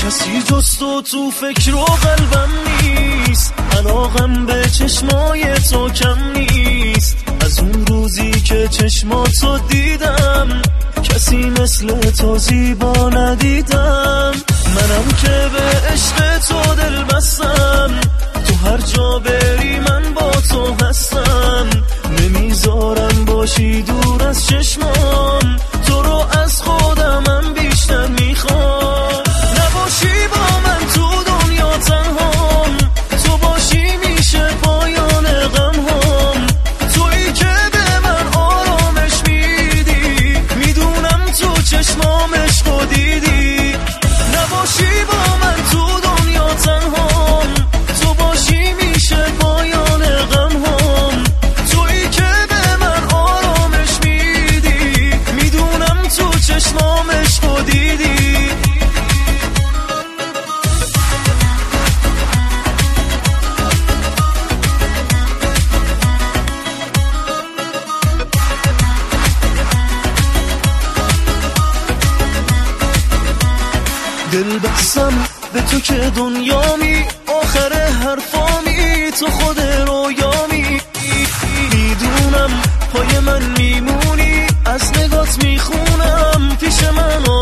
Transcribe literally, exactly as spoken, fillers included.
کسی جز تو تو فکر و قلبم نیست، علاقم به چشمای تو کم نیست. از اون روزی که چشماتو دیدم کسی مثل تو زیبا ندیدم. منم که به عشق تو دل بستم، تو هر جا بری من با تو هستم. نمیذارم باشی دور از چشمام، تو رو از خودمم بیشتر میخوام. نباشی با من تو دنیا تنهام، تو باشی میشه پایان غمهام. تویی که به من آرامش میدی، میدونم تو چشمام عشقو دیدی. نباشی با من تو دنیا تنهام، تو باشی میشه پایان غمهام. تویی که به من آرامش میدی، میدونم تو چشمام عشقو دیدی. دل بستم به تو که دنیامی، آخر حرفامی تو خود رویامی. میدونم پای من میمونی، از نگات میخونم پیش من